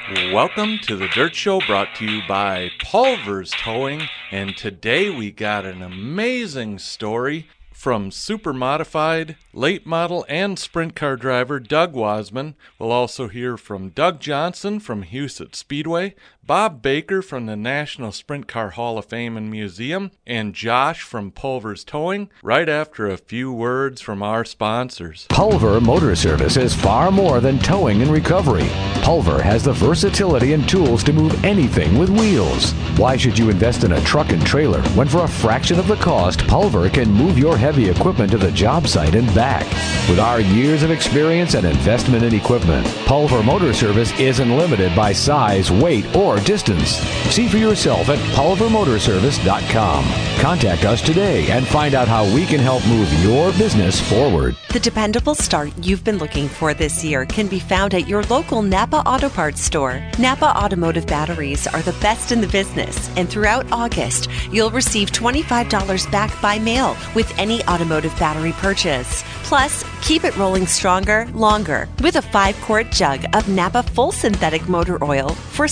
Welcome to the Dirt Show, brought to you by Pulver's Towing, and today we got an amazing story from super modified, late model, and sprint car driver Doug Wasman. We'll also hear from Doug Johnson from Huset Speedway, Bob Baker from the National Sprint Car Hall of Fame and Museum, and Josh from Pulver's Towing, right after a few words from our sponsors. Pulver Motor Service is far more than towing and recovery. Pulver has the versatility and tools to move anything with wheels. Why should you invest in a truck and trailer when for a fraction of the cost, Pulver can move your heavy equipment to the job site and back? With our years of experience and investment in equipment, Pulver Motor Service isn't limited by size, weight, or distance. See for yourself at pulvermotorservice.com. Contact us today and find out how we can help move your business forward. The dependable start you've been looking for this year can be found at your local Napa Auto Parts store. Napa Automotive batteries are the best in the business, and throughout August, you'll receive $25 back by mail with any automotive battery purchase. Plus, keep it rolling stronger, longer with a 5-quart jug of Napa Full Synthetic Motor Oil for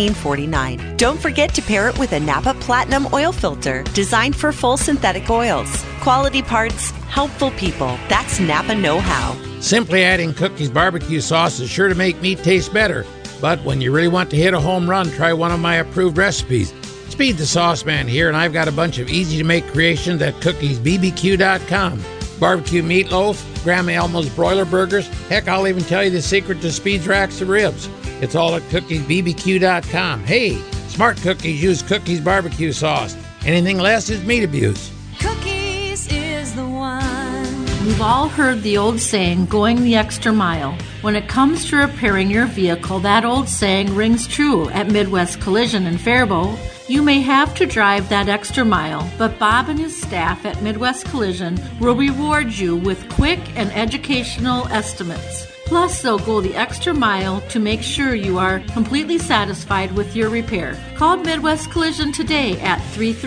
$16.49. Don't forget to pair it with a Napa Platinum Oil Filter designed for full synthetic oils. Quality parts, helpful people. That's Napa know-how. Simply adding Cookies barbecue sauce is sure to make meat taste better. But when you really want to hit a home run, try one of my approved recipes. Speed the Sauce Man here, and I've got a bunch of easy-to-make creations at cookiesbbq.com. Barbecue meatloaf, Grandma Elmo's broiler burgers. Heck, I'll even tell you the secret to Speed's racks of ribs. It's all at cookiesbbq.com. Hey, smart cookies use Cookies barbecue sauce. Anything less is meat abuse. Cookies is the one. We've all heard the old saying, going the extra mile. When it comes to repairing your vehicle, that old saying rings true at Midwest Collision in Faribault. You may have to drive that extra mile, but Bob and his staff at Midwest Collision will reward you with quick and educational estimates. Plus, they'll go the extra mile to make sure you are completely satisfied with your repair. Call Midwest Collision today at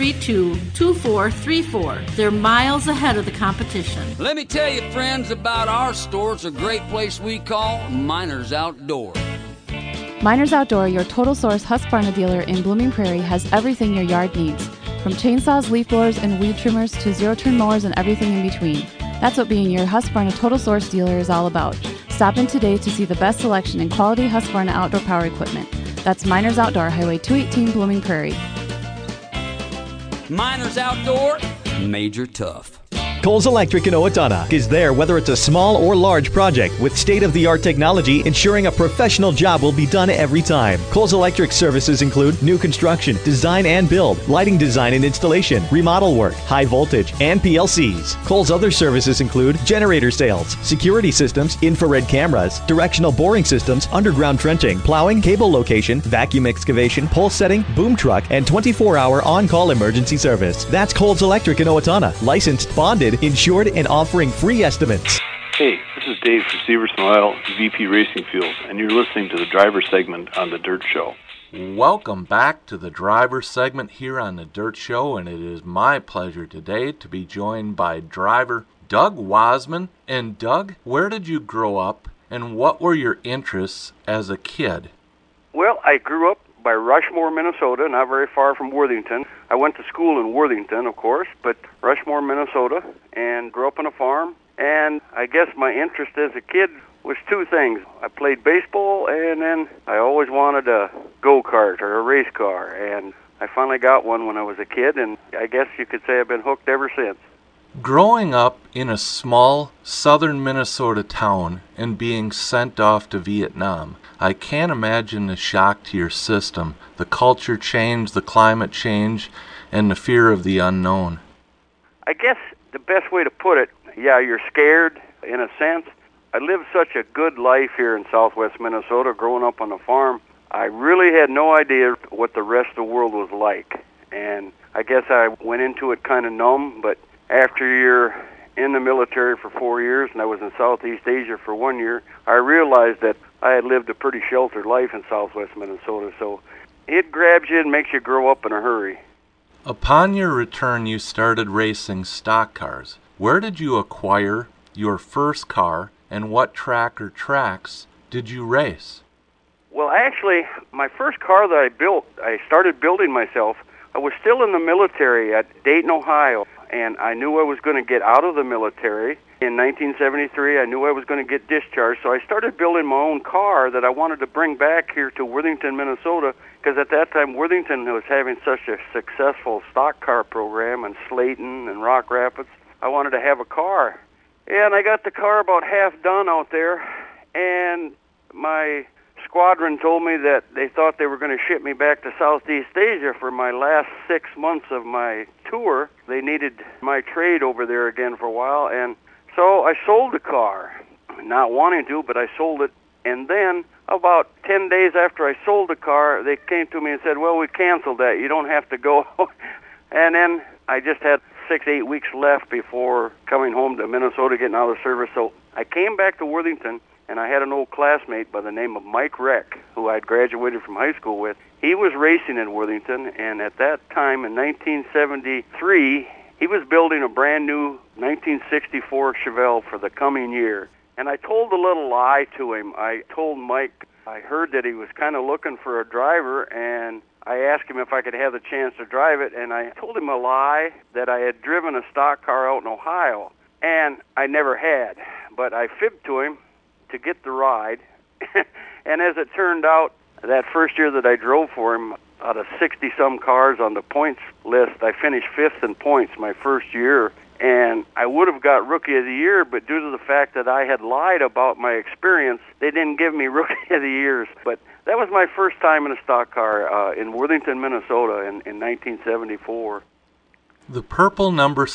332-2434. They're miles ahead of the competition. Let me tell you, friends, about our store. It's a great place we call Miners Outdoor. Miners Outdoor, your total source Husqvarna dealer in Blooming Prairie, has everything your yard needs. From chainsaws, leaf blowers, and weed trimmers to zero-turn mowers and everything in between. That's what being your Husqvarna total source dealer is all about. Stop in today to see the best selection in quality Husqvarna outdoor power equipment. That's Miners Outdoor, Highway 218, Blooming Prairie. Miners Outdoor, Major Tough. Coles Electric in Owatonna is there whether it's a small or large project with state-of-the-art technology ensuring a professional job will be done every time. Coles Electric services include new construction, design and build, lighting design and installation, remodel work, high voltage, and PLCs. Coles other services include generator sales, security systems, infrared cameras, directional boring systems, underground trenching, plowing, cable location, vacuum excavation, pole setting, boom truck, and 24-hour on-call emergency service. That's Coles Electric in Owatonna, licensed, bonded, insured, and offering free estimates. Hey, this is Dave from Severson Oil, VP Racing Fuels, and you're listening to the driver segment on The Dirt Show. Welcome back to the driver segment here on the Dirt Show, and it is my pleasure today to be joined by driver Doug Wasman. And Doug, where did you grow up, and what were your interests as a kid? Well, I grew up by Rushmore, Minnesota, not very far from Worthington. I went to school in Worthington, of course, but Rushmore, Minnesota, and grew up on a farm. And I guess my interest as a kid was two things. I played baseball, and then I always wanted a go-kart or a race car. And I finally got one when I was a kid, and I guess you could say I've been hooked ever since. Growing up in a small southern Minnesota town and being sent off to Vietnam, I can't imagine the shock to your system, the culture change, the climate change, and the fear of the unknown. I guess the best way to put it, yeah, you're scared in a sense. I lived such a good life here in southwest Minnesota growing up on a farm. I really had no idea what the rest of the world was like. And I guess I went into it kind of numb, but after you're in the military for 4 years and I was in Southeast Asia for 1 year, I realized that I had lived a pretty sheltered life in southwest Minnesota. So it grabs you and makes you grow up in a hurry. Upon your return, you started racing stock cars. Where did you acquire your first car, and what track or tracks did you race? Well, actually, my first car that I started building myself, I was still in the military at Dayton, Ohio, and I knew I was going to get out of the military. In 1973, I knew I was going to get discharged, so I started building my own car that I wanted to bring back here to Worthington, Minnesota, because at that time Worthington was having such a successful stock car program in Slayton and Rock Rapids. I wanted to have a car. And I got the car about half done out there, and my squadron told me that they thought they were going to ship me back to Southeast Asia for my last 6 months of my tour. They needed my trade over there again for a while, and so I sold the car. Not wanting to, but I sold it. And then about 10 days after I sold the car, they came to me and said, well, we canceled that. You don't have to go. And then I just had 6-8 weeks left before coming home to Minnesota, getting out of the service. So I came back to Worthington, and I had an old classmate by the name of Mike Reck, who I'd graduated from high school with. He was racing in Worthington, and at that time in 1973, he was building a brand new 1964 Chevelle for the coming year. And I told a little lie to him. I told Mike I heard that he was kind of looking for a driver, and I asked him if I could have the chance to drive it, and I told him a lie that I had driven a stock car out in Ohio, and I never had. But I fibbed to him to get the ride, and as it turned out, that first year that I drove for him, out of 60-some cars on the points list, I finished 5th in points my first year, and I would have got Rookie of the Year, but due to the fact that I had lied about my experience, they didn't give me Rookie of the Years. But that was my first time in a stock car in Worthington, Minnesota in 1974. The purple number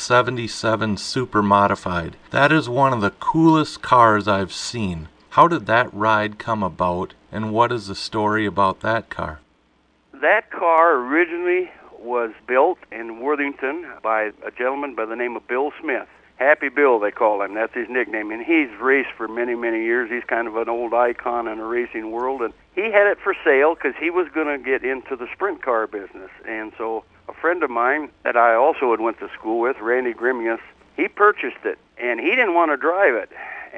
77 Super Modified. That is one of the coolest cars I've seen. How did that ride come about, and what is the story about that car? That car originally was built in Worthington by a gentleman by the name of Bill Smith. Happy Bill, they call him. That's his nickname. And he's raced for many, many years. He's kind of an old icon in the racing world. And he had it for sale because he was going to get into the sprint car business. And so a friend of mine that I also had went to school with, Randy Grimius, he purchased it. And he didn't want to drive it.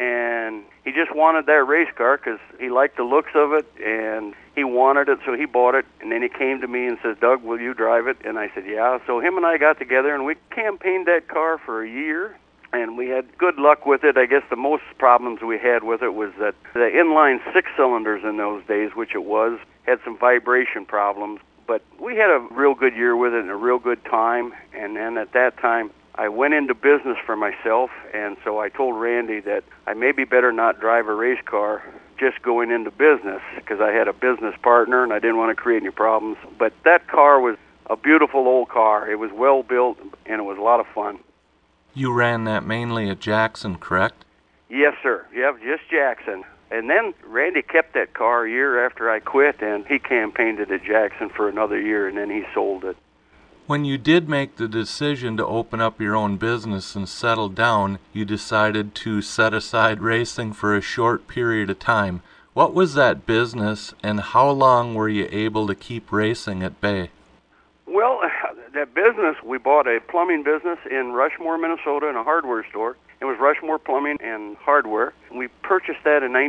And he just wanted that race car because he liked the looks of it, and he wanted it, so he bought it. And then he came to me and said, Doug, will you drive it? And I said, yeah. So him and I got together, and we campaigned that car for a year, and we had good luck with it. I guess the most problems we had with it was that the inline 6-cylinders in those days, which it was, had some vibration problems. But we had a real good year with it and a real good time. And then at that time, I went into business for myself, and so I told Randy that I maybe better not drive a race car just going into business because I had a business partner and I didn't want to create any problems. But that car was a beautiful old car. It was well built, and it was a lot of fun. You ran that mainly at Jackson, correct? Yes, sir. Yep, just Jackson. And then Randy kept that car a year after I quit, and he campaigned it at Jackson for another year, and then he sold it. When you did make the decision to open up your own business and settle down, you decided to set aside racing for a short period of time. What was that business, and how long were you able to keep racing at bay? Well, that business, we bought a plumbing business in Rushmore, Minnesota, in a hardware store. It was Rushmore Plumbing and Hardware. We purchased that in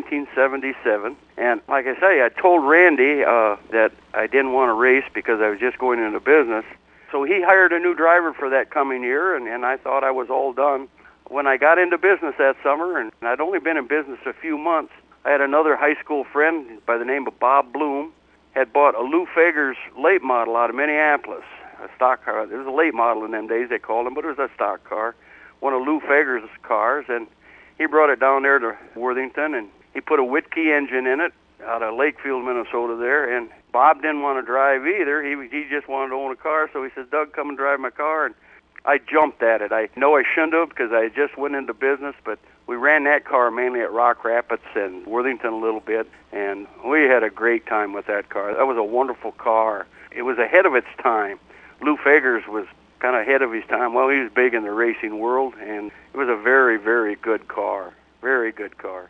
1977. And like I say, I told Randy that I didn't want to race because I was just going into business. So he hired a new driver for that coming year, and I thought I was all done. When I got into business that summer, and I'd only been in business a few months, I had another high school friend by the name of Bob Bloom, had bought a Lou Fagers late model out of Minneapolis, a stock car. It was a late model in them days, they called them, but it was a stock car, one of Lou Fagers' cars, and he brought it down there to Worthington, and he put a Whitkey engine in it out of Lakefield, Minnesota there, and Bob didn't want to drive either. He just wanted to own a car, so he said, Doug, come and drive my car. And I jumped at it. I know I shouldn't have because I just went into business, but we ran that car mainly at Rock Rapids and Worthington a little bit, and we had a great time with that car. That was a wonderful car. It was ahead of its time. Lou Fagers was kind of ahead of his time. Well, he was big in the racing world, and it was a very, very good car. Very good car.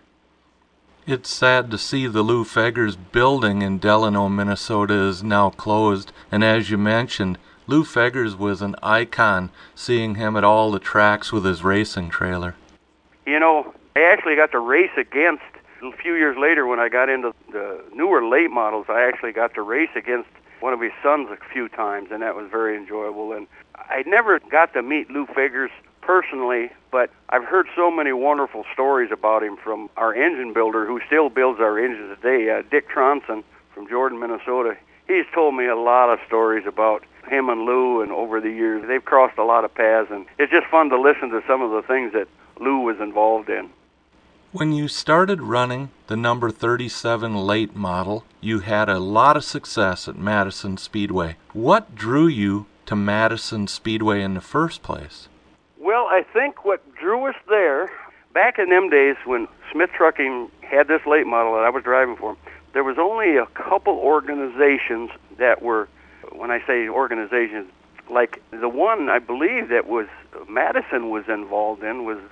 It's sad to see the Lou Fagers building in Delano, Minnesota is now closed, and as you mentioned, Lou Fagers was an icon, seeing him at all the tracks with his racing trailer. You know, I actually got to race against a few years later, when I got into the newer late models, I actually got to race against one of his sons a few times, and that was very enjoyable. And I never got to meet Lou Figures personally, but I've heard so many wonderful stories about him from our engine builder who still builds our engines today, Dick Tronson from Jordan, Minnesota. He's told me a lot of stories about him and Lou, and over the years they've crossed a lot of paths, and it's just fun to listen to some of the things that Lou was involved in. When you started running the number 37 late model, you had a lot of success at Madison Speedway. What drew you to Madison Speedway in the first place? Well, I think what drew us there, back in them days when Smith Trucking had this late model that I was driving for, there was only a couple organizations that were, when I say organizations, like the one I believe that was Madison was involved in was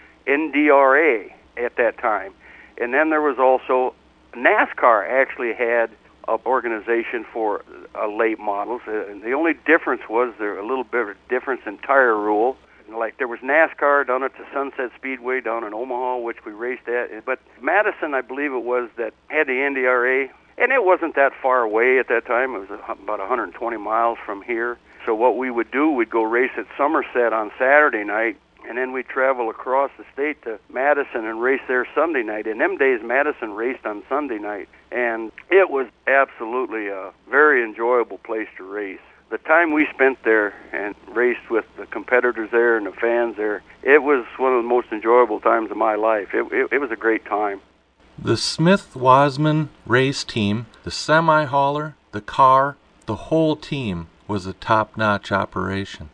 NDRA at that time. And then there was also NASCAR actually had an organization for late models. And the only difference was there a little bit of difference in tire rule. Like there was NASCAR down at the Sunset Speedway down in Omaha, which we raced at. But Madison, I believe it was, that had the NDRA. And it wasn't that far away at that time. It was about 120 miles from here. So what we would do, we'd go race at Somerset on Saturday night, and then we'd travel across the state to Madison and race there Sunday night. In them days, Madison raced on Sunday night, and it was absolutely a very enjoyable place to race. The time we spent there and raced with the competitors there and the fans there, it was one of the most enjoyable times of my life. It was a great time. The Smith-Wasman race team, the semi-hauler, the car, the whole team was a top-notch operation.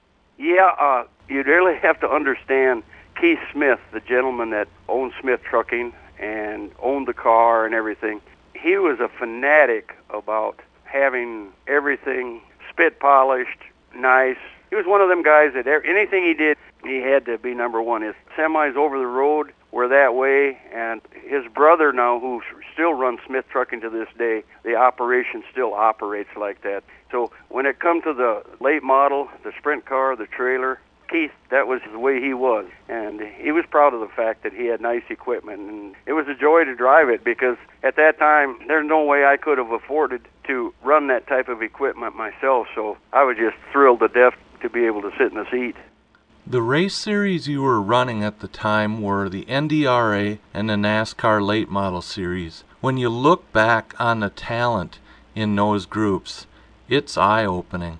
Yeah, you'd really have to understand Keith Smith, the gentleman that owned Smith Trucking and owned the car and everything. He was a fanatic about having everything spit polished, nice. He was one of them guys that anything he did, he had to be number one. His semis over the road were that way, and his brother now, who still runs Smith Trucking to this day, the operation still operates like that. So when it comes to the late model, the sprint car, the trailer, Keith, that was the way he was. And he was proud of the fact that he had nice equipment. And it was a joy to drive it because at that time, there's no way I could have afforded to run that type of equipment myself. So I was just thrilled to death to be able to sit in the seat. The race series you were running at the time were the NDRA and the NASCAR Late Model Series. When you look back on the talent in those groups, it's eye-opening.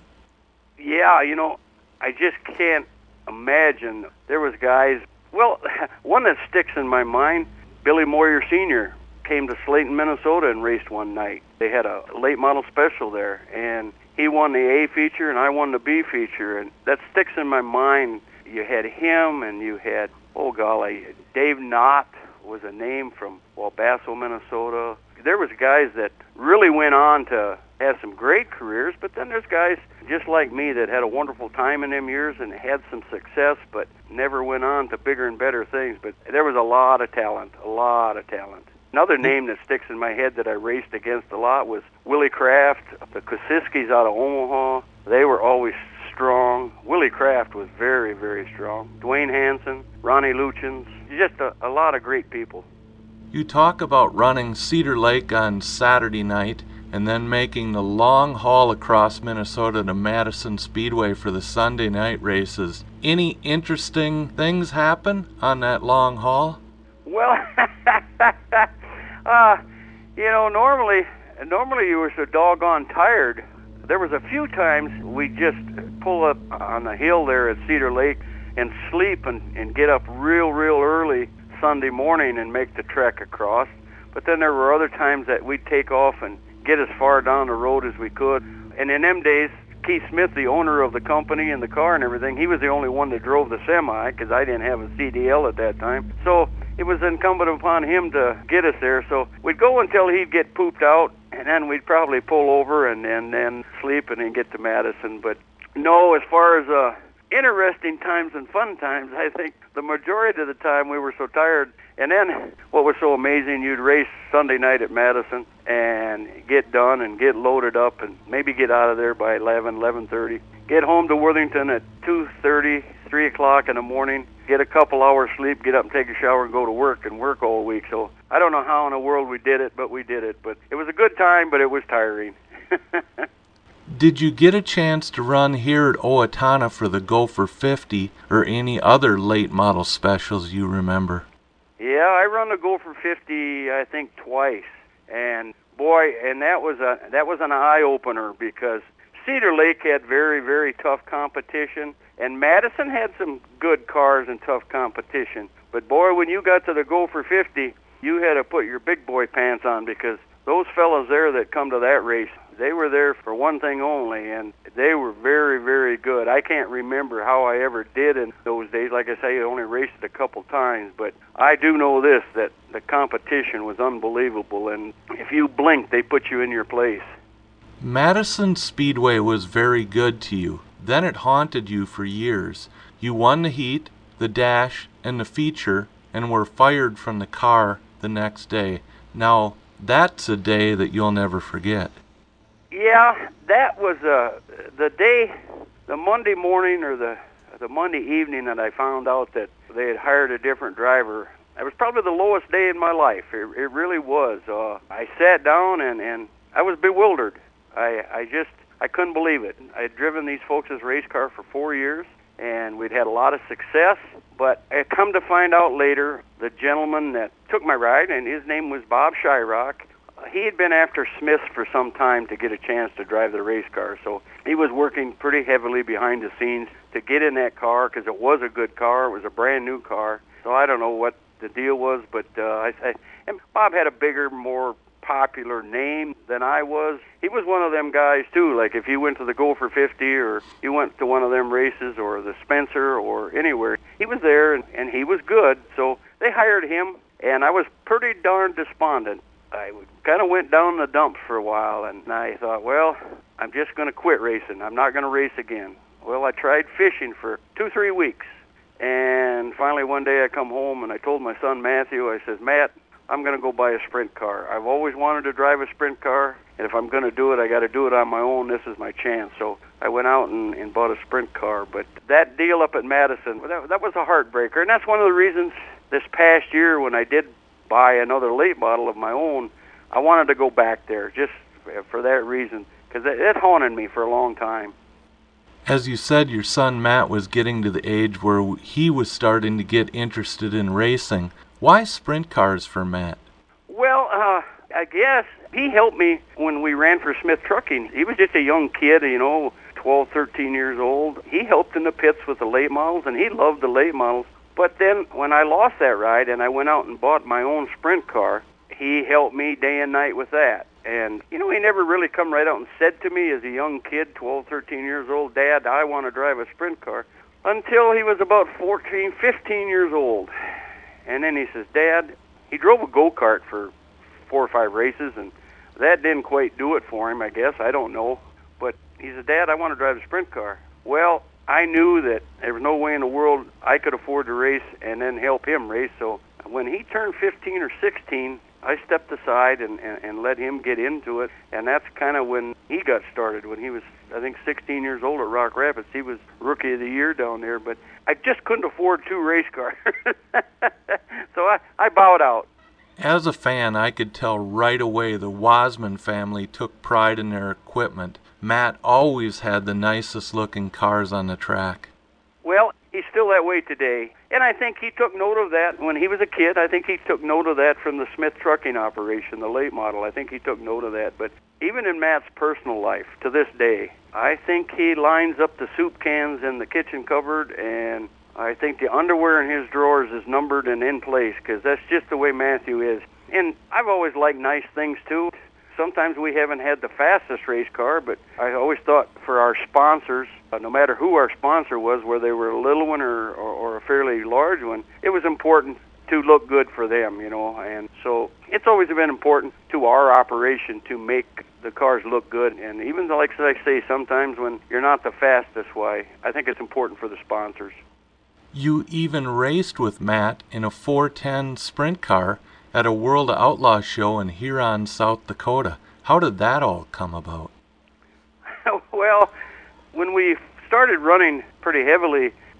Yeah, you know, I just can't imagine. There was guys, well, one that sticks in my mind, Billy Moyer Sr. came to Slayton, Minnesota and raced one night. They had a late model special there, and he won the A feature and I won the B feature, and that sticks in my mind. You had him, and you had, oh golly, Dave Knott was a name from Wabasso, Minnesota. There was guys that really went on to have some great careers, but then there's guys just like me that had a wonderful time in them years and had some success, but never went on to bigger and better things. But there was a lot of talent, a lot of talent. Another name that sticks in my head that I raced against a lot was Willie Kraft, the Kosiskis out of Omaha. They were always strong. Willie Kraft was very, very strong. Dwayne Hansen, Ronnie Luchins, just a lot of great people. You talk about running Cedar Lake on Saturday night and then making the long haul across Minnesota to Madison Speedway for the Sunday night races. Any interesting things happen on that long haul? Well, you know, normally you were so doggone tired. There was a few times we just pull up on the hill there at Cedar Lake and sleep and get up real early Sunday morning and make the trek across. But then there were other times that we'd take off and get as far down the road as we could. And in them days, Keith Smith, the owner of the company and the car and everything, he was the only one that drove the semi because I didn't have a CDL at that time. So it was incumbent upon him to get us there. So we'd go until he'd get pooped out, and then we'd probably pull over and then sleep and then get to Madison. But no, as far as interesting times and fun times, I think the majority of the time we were so tired. And then what was so amazing, you'd race Sunday night at Madison and get done and get loaded up and maybe get out of there by 11:30. Get home to Worthington at 2:30, 3 o'clock in the morning, get a couple hours sleep, get up and take a shower and go to work and work all week. So I don't know how in the world we did it, but we did it. But it was a good time, but it was tiring. Did you get a chance to run here at Owatonna for the Gopher 50 or any other late model specials you remember? Yeah, I run the Gopher 50, I think, twice. And boy, and that was an eye-opener because Cedar Lake had very, very tough competition, and Madison had some good cars and tough competition. But boy, when you got to the Gopher 50, you had to put your big boy pants on because those fellas there that come to that race, they were there for one thing only, and they were very, very good. I can't remember how I ever did in those days. Like I say, I only raced it a couple times, but I do know this, that the competition was unbelievable, and if you blinked, they put you in your place. Madison Speedway was very good to you. Then it haunted you for years. You won the heat, the dash, and the feature, and were fired from the car the next day. Now, that's a day that you'll never forget. Yeah, that was the day, the Monday morning or the Monday evening that I found out that they had hired a different driver. It was probably the lowest day in my life. It really was. I sat down and I was bewildered. I couldn't believe it. I had driven these folks' race car for 4 years, and we'd had a lot of success. But I come to find out later, the gentleman that took my ride, and his name was Bob Shyrock, he had been after Smith for some time to get a chance to drive the race car. So he was working pretty heavily behind the scenes to get in that car because it was a good car. It was a brand new car. So I don't know what the deal was, but and Bob had a bigger, more popular name than I was. He was one of them guys too, like if you went to the Gopher 50 or you went to one of them races or the Spencer or anywhere, he was there and he was good. So they hired him, and I was pretty darn despondent. I kind of went down the dumps for a while, and I thought, well, I'm just going to quit racing. I'm not going to race again. Well, I tried fishing for 2-3 weeks, and finally one day I come home and I told my son Matthew, I says, Matt, I'm going to go buy a sprint car. I've always wanted to drive a sprint car, and if I'm going to do it, I got to do it on my own. This is my chance. So I went out and bought a sprint car. But that deal up at Madison, that was a heartbreaker, and that's one of the reasons this past year when I did buy another late model of my own, I wanted to go back there just for that reason, because it haunted me for a long time. As you said, your son Matt was getting to the age where he was starting to get interested in racing. Why sprint cars for Matt? Well, I guess he helped me when we ran for Smith Trucking. He was just a young kid, 12, 13 years old. He helped in the pits with the late models, and he loved the late models. But then when I lost that ride and I went out and bought my own sprint car, he helped me day and night with that. And, he never really come right out and said to me as a young kid, 12, 13 years old, Dad, I want to drive a sprint car, until he was about 14, 15 years old. And then he says, Dad, he drove a go-kart for 4 or 5 races, and that didn't quite do it for him, I guess. I don't know. But he said, Dad, I want to drive a sprint car. Well, I knew that there was no way in the world I could afford to race and then help him race. So when he turned 15 or 16, I stepped aside and let him get into it. And that's kind of when he got started. When he was, I think, 16 years old at Rock Rapids, he was Rookie of the Year down there. But I just couldn't afford 2 race cars. So I bowed out. As a fan, I could tell right away the Wasman family took pride in their equipment. Matt always had the nicest looking cars on the track. Well, he's still that way today. And I think he took note of that when he was a kid. I think he took note of that from the Smith Trucking operation, the late model. I think he took note of that. But even in Matt's personal life, to this day, I think he lines up the soup cans in the kitchen cupboard, and I think the underwear in his drawers is numbered and in place, because that's just the way Matthew is. And I've always liked nice things, too. Sometimes we haven't had the fastest race car, but I always thought for our sponsors, no matter who our sponsor was, whether they were a little one or a fairly large one, it was important to look good for them, And so it's always been important to our operation to make the cars look good. And even though, like I say, sometimes when you're not the fastest, why, I think it's important for the sponsors. You even raced with Matt in a 410 sprint car at a World Outlaw show in Huron, South Dakota. How did that all come about? Well, when we started running pretty heavily,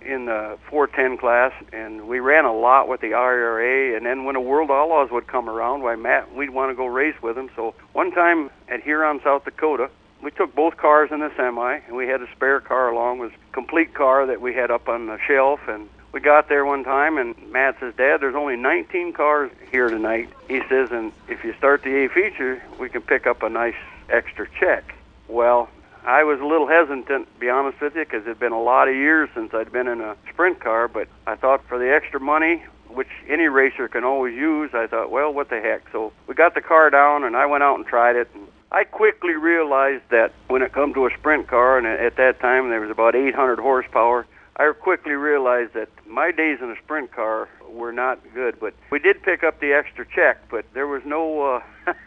in the 410 class, and we ran a lot with the IRA, and then when the World Outlaws would come around, we'd want to go race with them. So one time at Huron, South Dakota, we took both cars in the semi, and we had a spare car along. It was a complete car that we had up on the shelf, and we got there one time, and Matt says, Dad, there's only 19 cars here tonight. He says, and if you start the A feature, we can pick up a nice extra check. Well, I was a little hesitant, to be honest with you, because it had been a lot of years since I'd been in a sprint car, but I thought for the extra money, which any racer can always use, I thought, well, what the heck. So we got the car down, and I went out and tried it, and I quickly realized that when it comes to a sprint car, and at that time there was about 800 horsepower, I quickly realized that my days in a sprint car were not good. But we did pick up the extra check, but there was no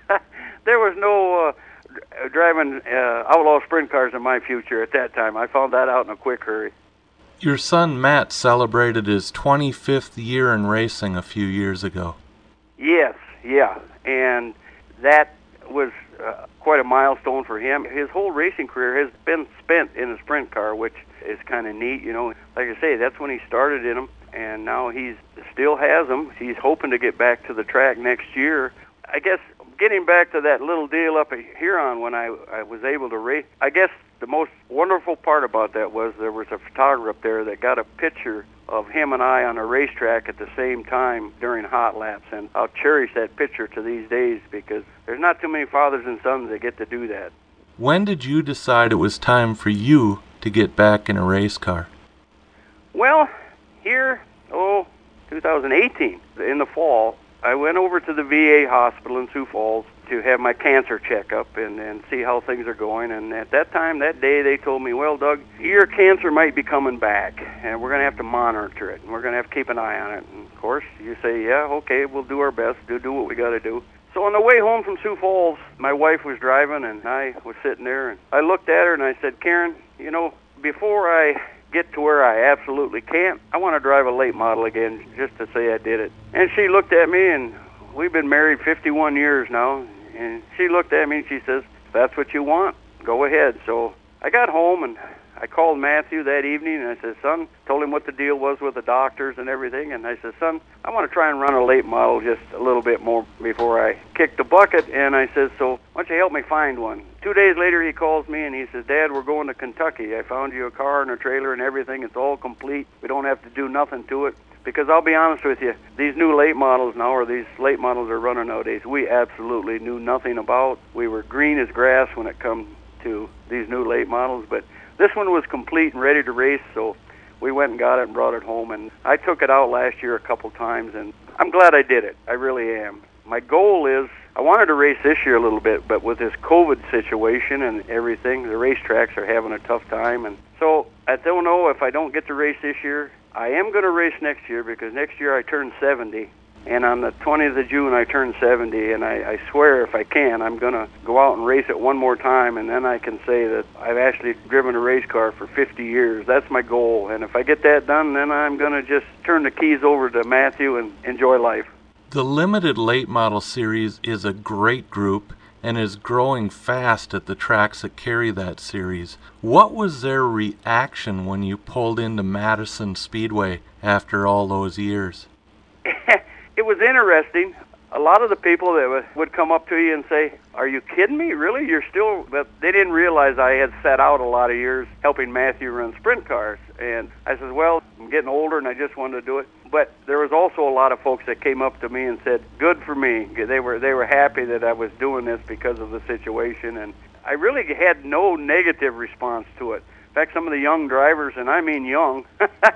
driving outlaw sprint cars in my future at that time. I found that out in a quick hurry. Your son Matt celebrated his 25th year in racing a few years ago. Yes, yeah, and that was quite a milestone for him. His whole racing career has been spent in a sprint car, which is kind of neat. You know, like I say, that's when he started in them, and now he still has them. He's hoping to get back to the track next year. I guess getting back to that little deal up at Huron when I was able to race, I guess the most wonderful part about that was there was a photographer up there that got a picture of him and I on a racetrack at the same time during hot laps, and I'll cherish that picture to these days because there's not too many fathers and sons that get to do that. When did you decide it was time for you to get back in a race car? Well, here, 2018, in the fall, I went over to the VA hospital in Sioux Falls to have my cancer checkup and see how things are going. And at that time, that day, they told me, well, Doug, your cancer might be coming back, and we're going to have to monitor it, and we're going to have to keep an eye on it. And, of course, you say, yeah, okay, we'll do our best, do what we got to do. So on the way home from Sioux Falls, my wife was driving, and I was sitting there, and I looked at her, and I said, Karen, you know, before I get to where I absolutely can't, I want to drive a late model again just to say I did it. And she looked at me, and we've been married 51 years now, and she looked at me and she says, if that's what you want, go ahead. So I got home and I called Matthew that evening and I said, son, told him what the deal was with the doctors and everything, and I said, son, I want to try and run a late model just a little bit more before I kick the bucket. And I said, so why don't you help me find one? 2 days later he calls me and he says, Dad, we're going to Kentucky. I found you a car and a trailer and everything. It's all complete. We don't have to do nothing to it. Because I'll be honest with you, these new late models now, or these late models are running nowadays, we absolutely knew nothing about. We were green as grass when it comes to these new late models, but this one was complete and ready to race, so we went and got it and brought it home. And I took it out last year a couple times, and I'm glad I did it. I really am. My goal is, I wanted to race this year a little bit, but with this COVID situation and everything, the racetracks are having a tough time. And so I don't know if I don't get to race this year. I am going to race next year because next year I turn 70. And on the 20th of June, I turn 70, and I swear if I can, I'm going to go out and race it one more time, and then I can say that I've actually driven a race car for 50 years. That's my goal. And if I get that done, then I'm going to just turn the keys over to Matthew and enjoy life. The Limited Late Model Series is a great group and is growing fast at the tracks that carry that series. What was their reaction when you pulled into Madison Speedway after all those years? It was interesting. A lot of the people that would come up to you and say, are you kidding me? Really? You're still... But they didn't realize I had sat out a lot of years helping Matthew run sprint cars. And I said, well, I'm getting older and I just wanted to do it. But there was also a lot of folks that came up to me and said, good for me. They were happy that I was doing this because of the situation. And I really had no negative response to it. In fact, some of the young drivers, and I mean young,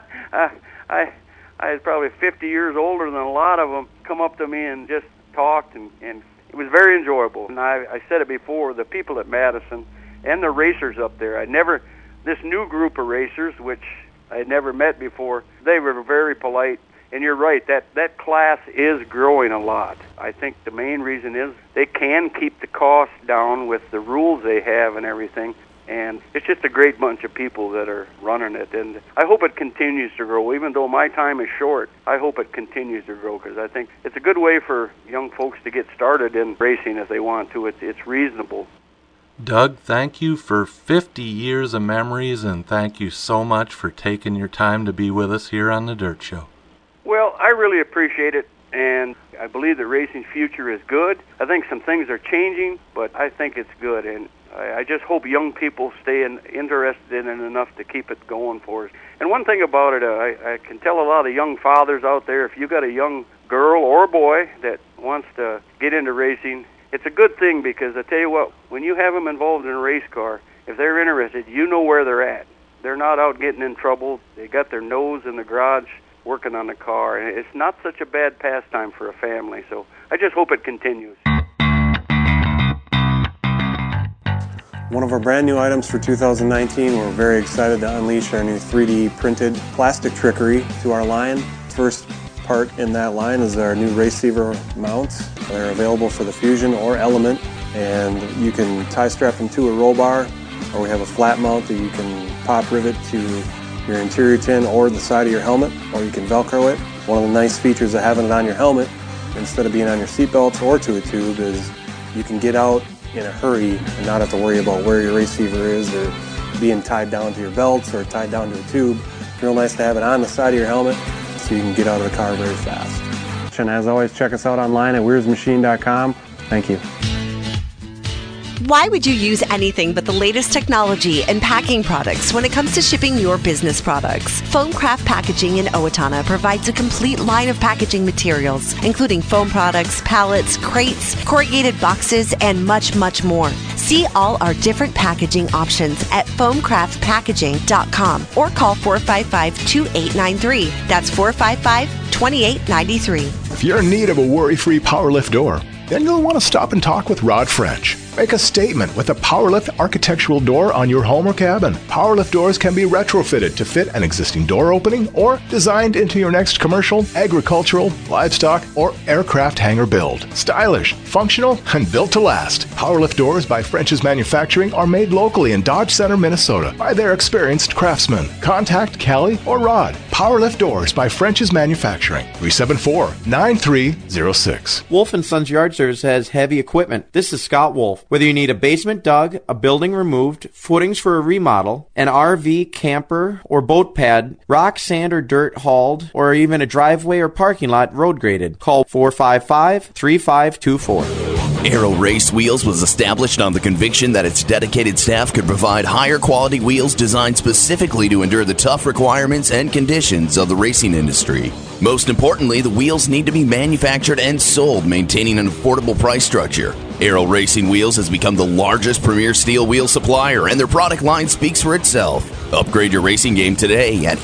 I was probably 50 years older than a lot of them, come up to me and just talked, and it was very enjoyable. And I said it before, the people at Madison and the racers up there, this new group of racers, which I had never met before, they were very polite. And you're right, that class is growing a lot. I think the main reason is they can keep the cost down with the rules they have and everything. And it's just a great bunch of people that are running it. And I hope it continues to grow. Even though my time is short, I hope it continues to grow because I think it's a good way for young folks to get started in racing if they want to. It's reasonable. Doug, thank you for 50 years of memories, and thank you so much for taking your time to be with us here on The Dirt Show. Well, I really appreciate it, and I believe the racing's future is good. I think some things are changing, but I think it's good, and I just hope young people stay interested in it enough to keep it going for us. And one thing about it, I can tell a lot of young fathers out there, if you got a young girl or boy that wants to get into racing, it's a good thing, because I tell you what, when you have them involved in a race car, if they're interested, you know where they're at. They're not out getting in trouble. They got their nose in the garage working on the car, and it's not such a bad pastime for a family. So I just hope it continues. One of our brand new items for 2019, we're very excited to unleash our new 3D printed plastic trickery to our line. First part in that line is our new Raceiver mounts. They're available for the Fusion or Element, and you can tie strap them to a roll bar, or we have a flat mount that you can pop rivet to your interior tin or the side of your helmet, or you can Velcro it. One of the nice features of having it on your helmet instead of being on your seatbelts or to a tube is you can get out in a hurry and not have to worry about where your Raceiver is or being tied down to your belts or tied down to a tube. It's real nice to have it on the side of your helmet so you can get out of the car very fast. And as always, check us out online at weirsmachine.com. Thank you. Why would you use anything but the latest technology and packing products when it comes to shipping your business products? Foamcraft Packaging in Owatonna provides a complete line of packaging materials, including foam products, pallets, crates, corrugated boxes, and much, much more. See all our different packaging options at foamcraftpackaging.com or call 455-2893. That's 455-2893. If you're in need of a worry-free PowerLift door, then you'll want to stop and talk with Rod French. Make a statement with a PowerLift architectural door on your home or cabin. PowerLift doors can be retrofitted to fit an existing door opening or designed into your next commercial, agricultural, livestock, or aircraft hangar build. Stylish, functional, and built to last. PowerLift doors by French's Manufacturing are made locally in Dodge Center, Minnesota by their experienced craftsmen. Contact Callie or Rod. PowerLift doors by French's Manufacturing. 374-9306. Wolf & Sons Yard Service has heavy equipment. This is Scott Wolf. Whether you need a basement dug, a building removed, footings for a remodel, an RV, camper, or boat pad, rock, sand, or dirt hauled, or even a driveway or parking lot road graded, call 455-3524. Aero Race Wheels was established on the conviction that its dedicated staff could provide higher quality wheels designed specifically to endure the tough requirements and conditions of the racing industry. Most importantly, the wheels need to be manufactured and sold, maintaining an affordable price structure. Aero Racing Wheels has become the largest premier steel wheel supplier, and their product line speaks for itself. Upgrade your racing game today at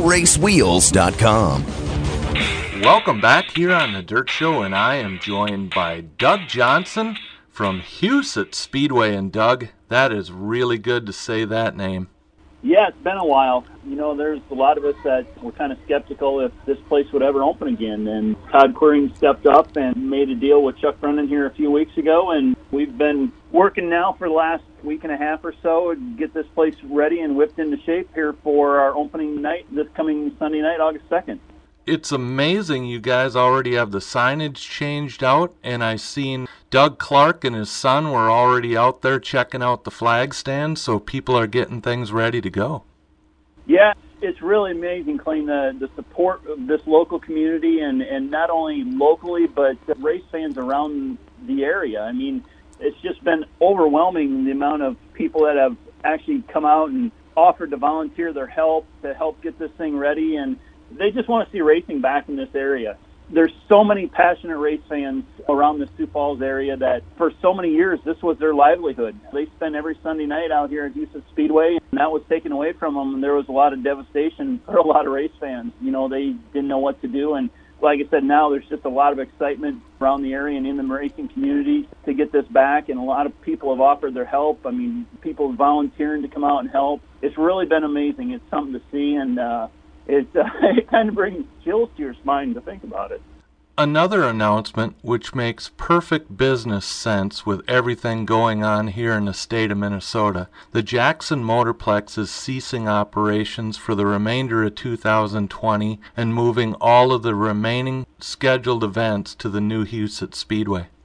aeroracewheels.com. Welcome back here on The Dirt Show, and I am joined by Doug Johnson from Huset Speedway. And Doug, that is really good to say that name. Yeah, it's been a while. You know, there's a lot of us that were kind of skeptical if this place would ever open again. And Todd Quiring stepped up and made a deal with Chuck Brennan here a few weeks ago. And we've been working now for the last week and a half or so to get this place ready and whipped into shape here for our opening night, this coming Sunday night, August 2nd. It's amazing you guys already have the signage changed out, and I seen Doug Clark and his son were already out there checking out the flag stand, so people are getting things ready to go. Yeah, it's really amazing, Clayton, the support of this local community, and not only locally, but race fans around the area. I mean, it's just been overwhelming, the amount of people that have actually come out and offered to volunteer their help to help get this thing ready, and they just want to see racing back in this area. There's so many passionate race fans around the Sioux Falls area that for so many years this was their livelihood. They spent every Sunday night out here at Huset Speedway, and that was taken away from them, and there was a lot of devastation for a lot of race fans. You know, they didn't know what to do, and like I said, now there's just a lot of excitement around the area and in the racing community to get this back, and a lot of people have offered their help. I mean, people volunteering to come out and help. It's really been amazing. It's something to see, and it kind of brings chills to your spine to think about it. Another announcement which makes perfect business sense with everything going on here in the state of Minnesota. The Jackson Motorplex is ceasing operations for the remainder of 2020 and moving all of the remaining scheduled events to the new Huset Speedway.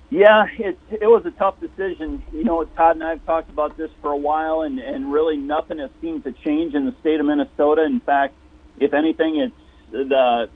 Yeah, it was a tough decision. You know, Todd and I have talked about this for a while, and really nothing has seemed to change in the state of Minnesota. In fact, if anything, it's the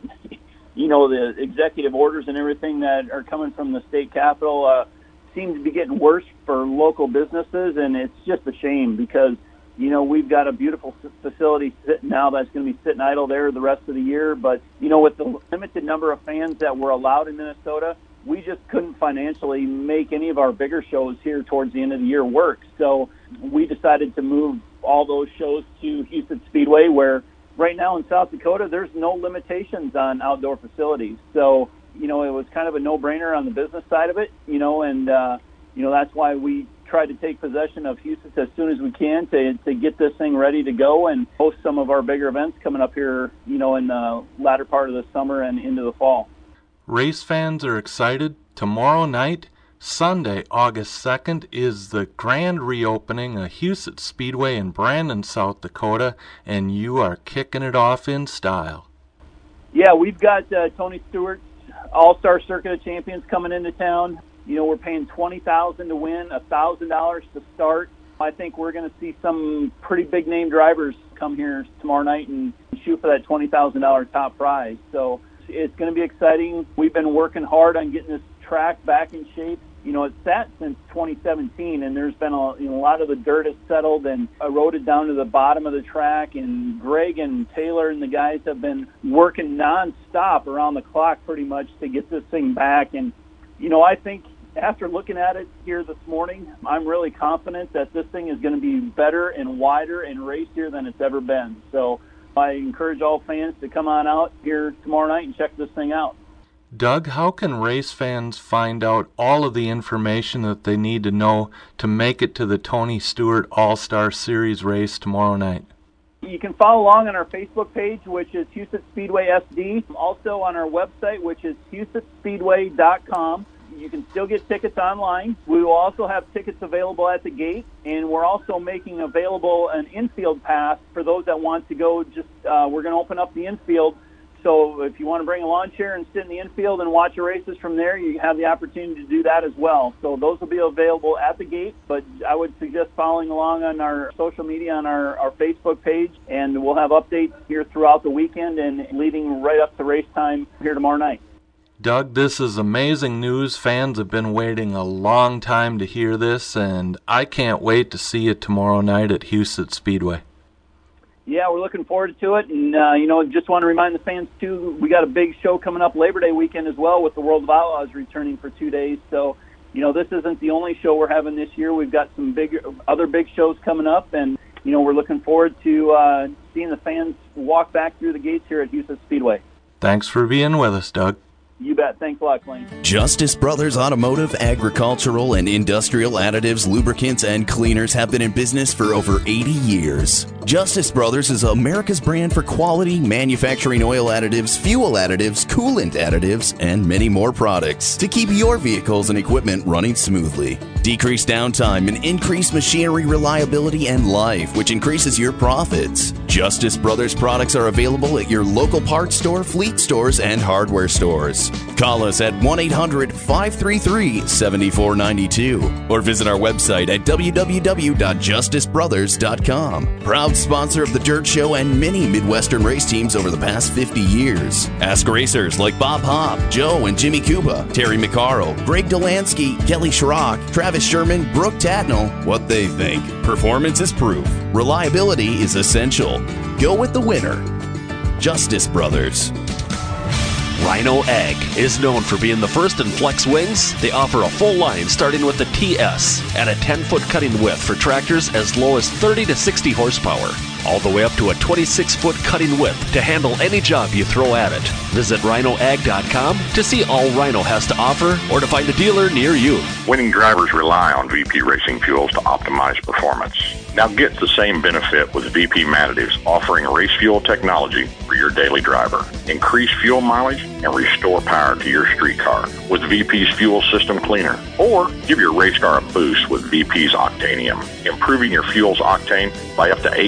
executive orders and everything that are coming from the state capitol seem to be getting worse for local businesses, and it's just a shame because, you know, we've got a beautiful facility sitting now that's going to be sitting idle there the rest of the year. But, you know, with the limited number of fans that were allowed in Minnesota, we just couldn't financially make any of our bigger shows here towards the end of the year work. So we decided to move all those shows to Huset's Speedway, where right now in South Dakota, there's no limitations on outdoor facilities. So, you know, it was kind of a no-brainer on the business side of it, you know, and, that's why we try to take possession of Huset's as soon as we can to get this thing ready to go and host some of our bigger events coming up here, you know, in the latter part of the summer and into the fall. Race fans are excited. Tomorrow night, Sunday, August 2nd, is the grand reopening of Huset Speedway in Brandon, South Dakota, and you are kicking it off in style. Yeah, we've got Tony Stewart's All-Star Circuit of Champions coming into town. You know, we're paying $20,000 to win, $1,000 to start. I think we're going to see some pretty big name drivers come here tomorrow night and shoot for that $20,000 top prize. So it's going to be exciting. We've been working hard on getting this track back in shape. You know, it's sat since 2017, and there's been a lot of the dirt has settled and eroded down to the bottom of the track, and Greg and Taylor and the guys have been working nonstop around the clock pretty much to get this thing back. And, you know, I think after looking at it here this morning, I'm really confident that this thing is going to be better and wider and racier than it's ever been. So I encourage all fans to come on out here tomorrow night and check this thing out. Doug, how can race fans find out all of the information that they need to know to make it to the Tony Stewart All-Star Series race tomorrow night? You can follow along on our Facebook page, which is Huset Speedway SD. Also on our website, which is HusetSpeedway.com. You can still get tickets online. We will also have tickets available at the gate, and we're also making available an infield pass for those that want to go. We're going to open up the infield. So if you want to bring a lawn chair and sit in the infield and watch the races from there, you have the opportunity to do that as well. So those will be available at the gate, but I would suggest following along on our social media, on our Facebook page, and we'll have updates here throughout the weekend and leading right up to race time here tomorrow night. Doug, this is amazing news. Fans have been waiting a long time to hear this, and I can't wait to see you tomorrow night at Huset Speedway. Yeah, we're looking forward to it, and just want to remind the fans too, we got a big show coming up Labor Day weekend as well with the World of Outlaws returning for 2 days. So, this isn't the only show we're having this year. We've got some other big shows coming up, and we're looking forward to seeing the fans walk back through the gates here at Huset Speedway. Thanks for being with us, Doug. You bet. Thanks a lot, Clayne. Justice Brothers Automotive, Agricultural, and Industrial Additives, Lubricants, and Cleaners have been in business for over 80 years. Justice Brothers is America's brand for quality manufacturing oil additives, fuel additives, coolant additives, and many more products to keep your vehicles and equipment running smoothly. Decrease downtime and increase machinery reliability and life, which increases your profits. Justice Brothers products are available at your local parts store, fleet stores, and hardware stores. Call us at 1-800-533-7492 or visit our website at www.justicebrothers.com. Proud sponsor of the Dirt Show and many Midwestern race teams over the past 50 years. Ask racers like Bob Hopp, Joe and Jimmy Kuba, Terry McCarroll, Greg Delansky, Kelly Schrock, Travis Sherman, Brooke Tatnall what they think. Performance is proof. Reliability is essential. Go with the winner. Justice Brothers. Rhino Ag is known for being the first in flex wings. They offer a full line starting with the TS at a 10-foot cutting width for tractors as low as 30 to 60 horsepower, all the way up to a 26-foot cutting width to handle any job you throw at it. Visit rhinoag.com to see all Rhino has to offer or to find a dealer near you. Winning drivers rely on VP Racing Fuels to optimize performance. Now get the same benefit with VP Additives, offering race fuel technology for your daily driver. Increase fuel mileage and restore power to your street car with VP's Fuel System Cleaner. Or give your race car a boost with VP's Octanium, improving your fuel's octane by up to 8 numbers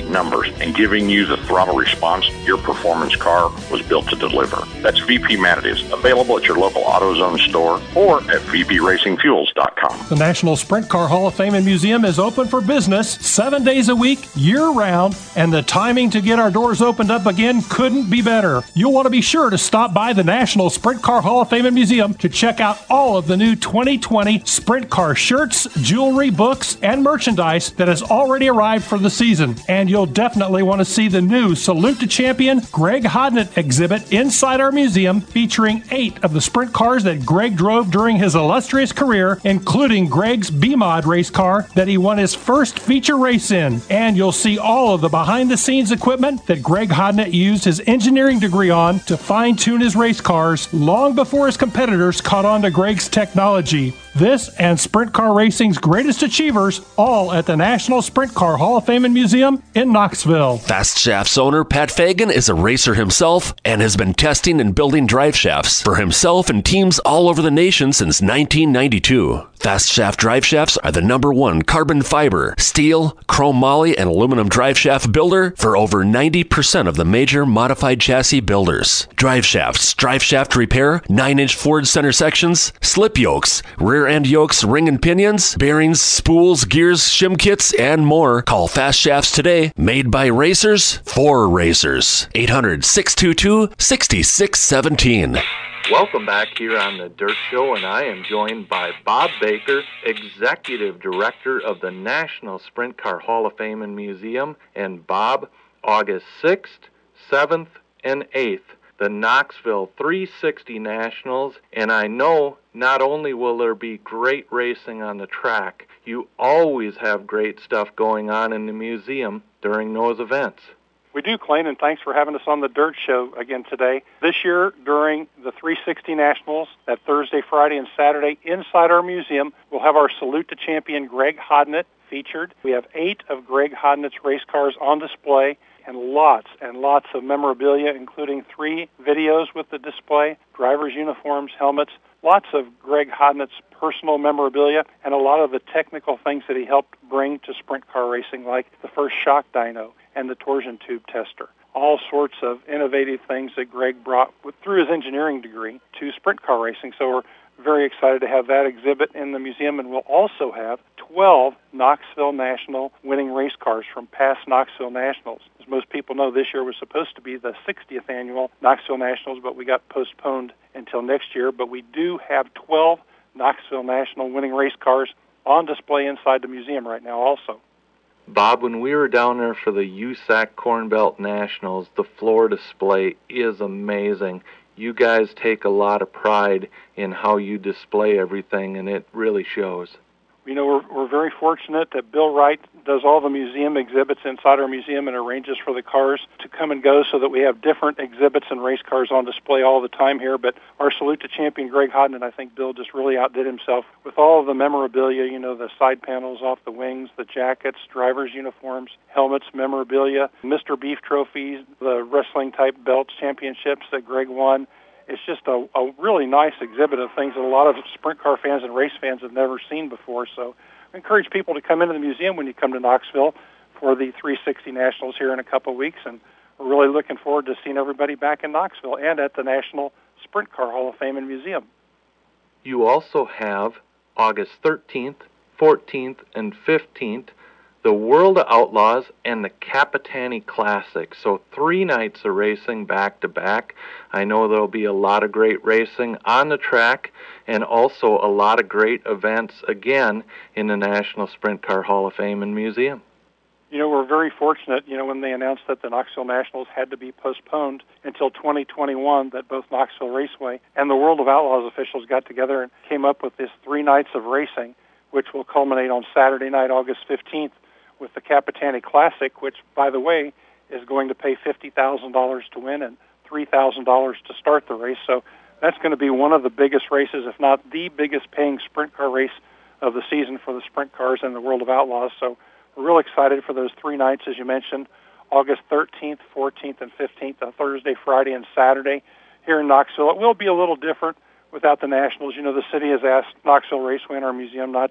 first and giving you the throttle response your performance car was built to deliver. That's VP Manatees, available at your local AutoZone store or at vpracingfuels.com. The National Sprint Car Hall of Fame and Museum is open for business 7 days a week, year-round, and the timing to get our doors opened up again couldn't be better. You'll want to be sure to stop by the National Sprint Car Hall of Fame and Museum to check out all of the new 2020 Sprint Car shirts, jewelry, books, and merchandise that has already arrived for the season. And you'll definitely want to see the new Salute to Champion Greg Hodnett exhibit inside our museum, featuring 8 of the sprint cars that Greg drove during his illustrious career, including Greg's B-Mod race car that he won his first feature race in. And you'll see all of the behind-the-scenes equipment that Greg Hodnett used his engineering degree on to fine-tune his race cars long before his competitors caught on to Greg's technology. This and sprint car racing's greatest achievers, all at the National Sprint Car Hall of Fame and Museum in Knoxville. Fast Shafts owner Pat Fagan is a racer himself and has been testing and building drive shafts for himself and teams all over the nation since 1992. Fast Shaft drive shafts are the #1 carbon fiber, steel, chrome moly, and aluminum drive shaft builder for over 90% of the major modified chassis builders. Drive shafts, drive shaft repair, 9-inch Ford center sections, slip yokes, rear end yokes, ring and pinions, bearings, spools, gears, shim kits, and more. Call Fast Shafts today. Made by racers for racers. 800-622-6617. Welcome back here on the Dirt Show, and I am joined by Bob Baker, Executive Director of the National Sprint Car Hall of Fame and Museum. And Bob, August 6th, 7th, and 8th, the Knoxville 360 Nationals, and I know not only will there be great racing on the track, you always have great stuff going on in the museum during those events. We do, Clayton, and thanks for having us on the Dirt Show again today. This year, during the 360 Nationals, that Thursday, Friday, and Saturday, inside our museum, we'll have our Salute to Champion Greg Hodnett featured. We have 8 of Greg Hodnett's race cars on display, and lots of memorabilia, including 3 videos with the display, drivers' uniforms, helmets, lots of Greg Hodnett's personal memorabilia, and a lot of the technical things that he helped bring to sprint car racing, like the first shock dyno and the torsion tube tester. All sorts of innovative things that Greg brought through his engineering degree to sprint car racing. So we're very excited to have that exhibit in the museum, and we'll also have 12 Knoxville National winning race cars from past Knoxville Nationals. As most people know, this year was supposed to be the 60th annual Knoxville Nationals, but we got postponed until next year. But we do have 12 Knoxville National winning race cars on display inside the museum right now also. Bob, when we were down there for the USAC Corn Belt Nationals, the floor display is amazing. You guys take a lot of pride in how you display everything, and it really shows. You know, we're very fortunate that Bill Wright does all the museum exhibits inside our museum and arranges for the cars to come and go so that we have different exhibits and race cars on display all the time here. But our Salute to Champion Greg Hodnett, I think Bill just really outdid himself with all of the memorabilia, you know, the side panels off the wings, the jackets, drivers' uniforms, helmets, memorabilia, Mr. Beef trophies, the wrestling-type belts championships that Greg won. It's just a really nice exhibit of things that a lot of sprint car fans and race fans have never seen before. So I encourage people to come into the museum when you come to Knoxville for the 360 Nationals here in a couple of weeks. And we're really looking forward to seeing everybody back in Knoxville and at the National Sprint Car Hall of Fame and Museum. You also have August 13th, 14th, and 15th, the World of Outlaws and the Capitani Classic. So 3 nights of racing back-to-back. I know there'll be a lot of great racing on the track and also a lot of great events, again, in the National Sprint Car Hall of Fame and Museum. You know, we're very fortunate, you know, when they announced that the Knoxville Nationals had to be postponed until 2021, that both Knoxville Raceway and the World of Outlaws officials got together and came up with this 3 nights of racing, which will culminate on Saturday night, August 15th, with the Capitani Classic, which, by the way, is going to pay $50,000 to win and $3,000 to start the race. So that's going to be one of the biggest races, if not the biggest paying sprint car race of the season for the sprint cars and the World of Outlaws. So we're real excited for those 3 nights, as you mentioned, August 13th, 14th, and 15th, on Thursday, Friday, and Saturday here in Knoxville. It will be a little different without the Nationals. You know, the city has asked Knoxville Raceway and our museum not to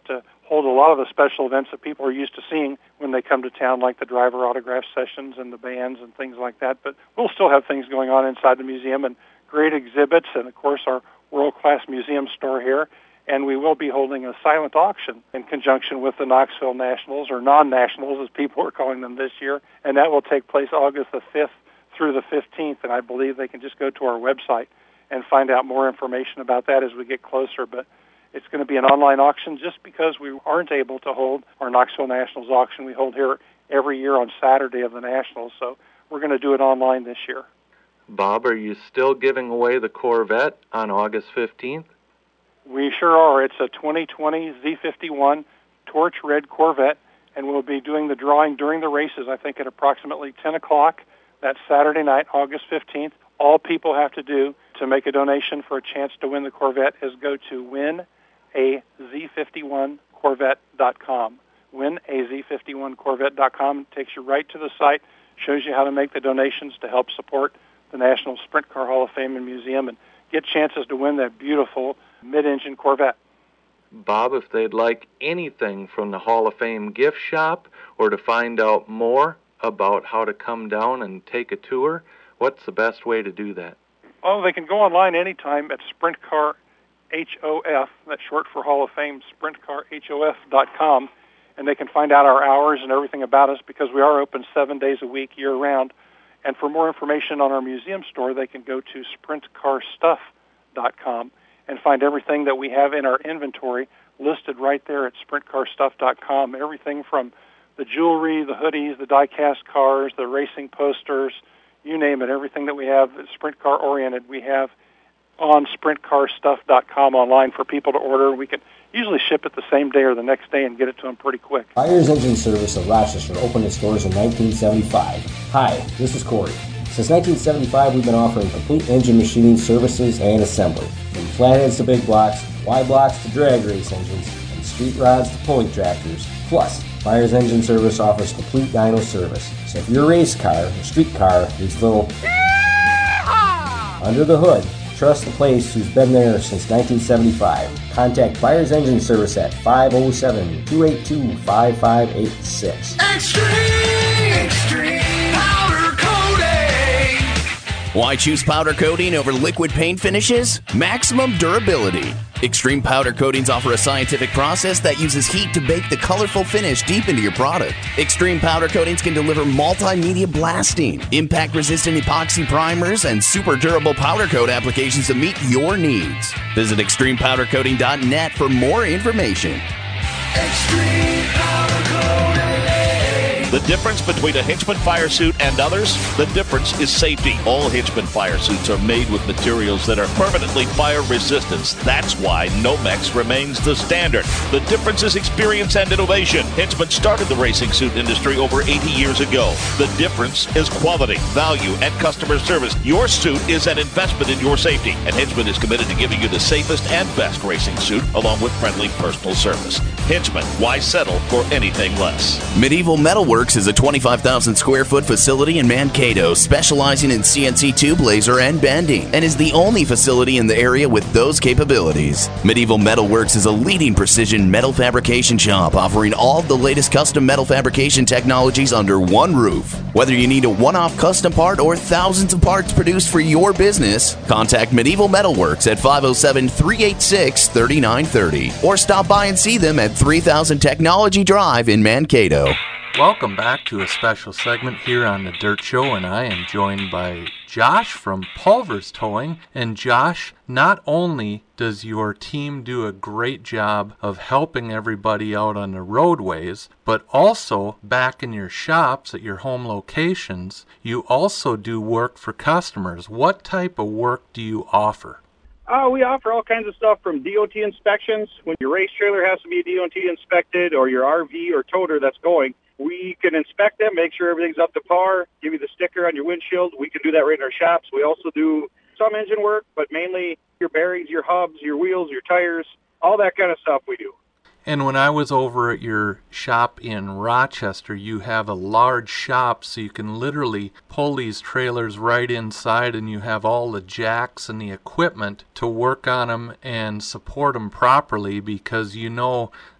hold a lot of the special events that people are used to seeing when they come to town, like the driver autograph sessions and the bands and things like that. But we'll still have things going on inside the museum and great exhibits and, of course, our world-class museum store here. And we will be holding a silent auction in conjunction with the Knoxville Nationals, or non-nationals as people are calling them this year. And that will take place August the 5th through the 15th. And I believe they can just go to our website and find out more information about that as we get closer. But it's going to be an online auction just because we aren't able to hold our Knoxville Nationals auction. We hold here every year on Saturday of the Nationals. So we're going to do it online this year. Bob, are you still giving away the Corvette on August 15th? We sure are. It's a 2020 Z51 Torch Red Corvette, and we'll be doing the drawing during the races, I think at approximately 10 o'clock that Saturday night, August 15th. All people have to do to make a donation for a chance to win the Corvette is go to winaz51corvette.com. winaz51corvette.com. It takes you right to the site, shows you how to make the donations to help support the National Sprint Car Hall of Fame and Museum and get chances to win that beautiful mid-engine Corvette. Bob, if they'd like anything from the Hall of Fame gift shop or to find out more about how to come down and take a tour, what's the best way to do that? Oh, they can go online anytime at Sprint Car HOF, that's short for Hall of Fame, sprintcarhof.com, and they can find out our hours and everything about us because we are open 7 days a week, year-round. And for more information on our museum store, they can go to sprintcarstuff.com and find everything that we have in our inventory listed right there at sprintcarstuff.com. Everything from the jewelry, the hoodies, the die-cast cars, the racing posters, you name it, everything that we have that's Sprint Car oriented, we have on sprintcarstuff.com online for people to order. We can usually ship it the same day or the next day and get it to them pretty quick. Byers Engine Service of Rochester opened its doors in 1975. Hi, this is Corey. Since 1975, we've been offering complete engine machining services and assembly. From flatheads to big blocks, Y blocks to drag race engines, and street rods to pulley tractors. Plus, Byers Engine Service offers complete dyno service. So if your race car or street car needs a little under the hood, trust the place who's been there since 1975. Contact Byers Engine Service at 507-282-5586. Extreme powder coating. Why choose powder coating over liquid paint finishes? Maximum durability. Extreme powder coatings offer a scientific process that uses heat to bake the colorful finish deep into your product. Extreme powder coatings can deliver multimedia blasting, impact-resistant epoxy primers, and super durable powder coat applications to meet your needs. Visit extremepowdercoating.net for more information. Extreme powder coating. The difference between a Hinchman fire suit and others? The difference is safety. All Hinchman fire suits are made with materials that are permanently fire resistant. That's why Nomex remains the standard. The difference is experience and innovation. Hinchman started the racing suit industry over 80 years ago. The difference is quality, value, and customer service. Your suit is an investment in your safety, and Hinchman is committed to giving you the safest and best racing suit along with friendly personal service. Hinchman, why settle for anything less? Medieval Metalworks is a 25,000 square foot facility in Mankato specializing in CNC tube laser and bending and is the only facility in the area with those capabilities. Medieval Metalworks is a leading precision metal fabrication shop offering all of the latest custom metal fabrication technologies under one roof. Whether you need a one-off custom part or thousands of parts produced for your business, contact Medieval Metalworks at 507-386-3930 or stop by and see them at 3000 Technology Drive in Mankato. Welcome back to a special segment here on The Dirt Show, and I am joined by Josh from Pulver's Towing. And Josh, not only does your team do a great job of helping everybody out on the roadways, but also back in your shops at your home locations, you also do work for customers. What type of work do you offer? We offer all kinds of stuff from DOT inspections. When your race trailer has to be DOT inspected or your RV or toter that's going, we can inspect them, make sure everything's up to par, give you the sticker on your windshield. We can do that right in our shops. We also do some engine work, but mainly your bearings, your hubs, your wheels, your tires, all that kind of stuff we do. And when I was over at your shop in Rochester, you have a large shop, so you can literally pull these trailers right inside, and you have all the jacks and the equipment to work on them and support them properly, because you know